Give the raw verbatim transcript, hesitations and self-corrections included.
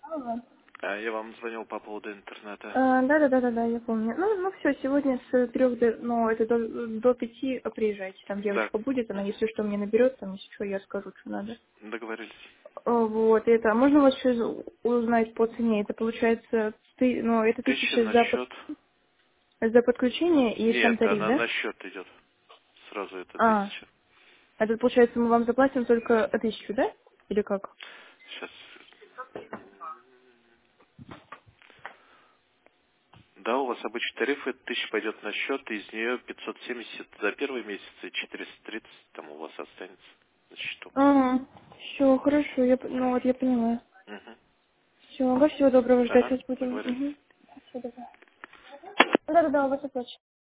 Алло. А, я вам звонил по поводу интернета. А, да, да, да, да, да, я помню. Ну, ну все, сегодня с трех до, ну, это до, до пяти приезжайте. Там Да. девочка будет, она, Мгм. если что, мне наберет, там, если что, я скажу, что надо. Договорились. А, Вот, и это, можно у вас еще узнать по цене? Это получается, ты, ну, это Тысяча тысяча на за, под- счет. за подключение и сам Нет, тариф, она да? на счет идет. Сразу это А, тысяча. это получается, мы вам заплатим только тысячу, да? Или как? Сейчас. Да, у вас обычный тариф, это тысяча пойдет на счет, и из нее пятьсот семьдесят за первый месяц и четыреста тридцать там у вас останется на счету. Ага, все, хорошо, я, п- ну вот я поняла. Угу. Все, всего доброго, ждать Ага, вас будем. договорились. Угу. Все, давай. Да-да-да, у вас оплачено.